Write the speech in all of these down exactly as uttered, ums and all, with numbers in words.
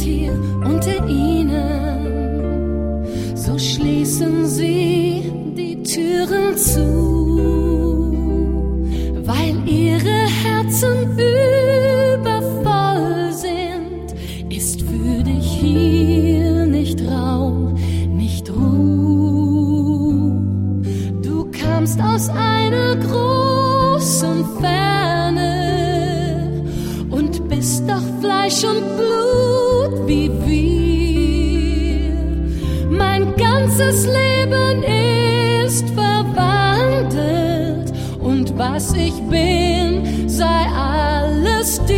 hier unter ihnen, so schließen sie die Türen zu, weil ihre Herzen übervoll sind, ist für dich hier nicht Raum, nicht Ruhe. Du kamst aus einer großen Ferne und bist doch Fleisch und Blut wie wir. Mein ganzes Leben ist verwandelt und was ich bin, sei alles dir.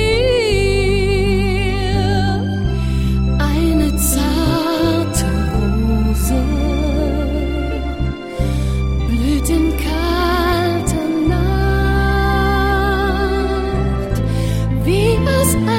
Eine zarte Rose blüht in kalter Nacht, wie aus